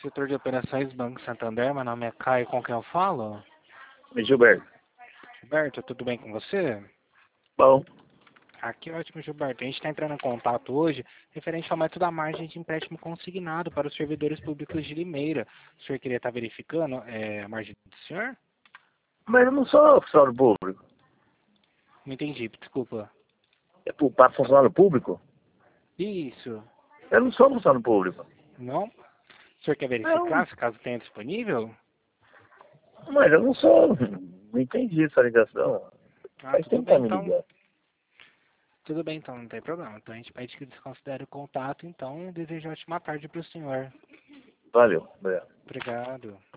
Setor de operações Banco Santander, meu nome é Caio, com quem eu falo? Gilberto. Gilberto, tudo bem com você? Bom, Aqui ótimo, Gilberto. A gente está entrando em contato hoje referente ao método da margem de empréstimo consignado para os servidores públicos de Limeira. O senhor queria estar verificando a margem do senhor? mas eu não sou funcionário público. Não entendi, desculpa. É para funcionário público? Isso. Eu não sou funcionário público. Não? O senhor quer Não, verificar, se caso tenha disponível? mas eu não sou. Não entendi essa ligação. Ah, Faz tudo tempo que tá bem me então. ligando. Tudo bem então, não tem problema. Então a gente pede que desconsidere o contato, então desejo ótima tarde para o senhor. Valeu, obrigado. Obrigado.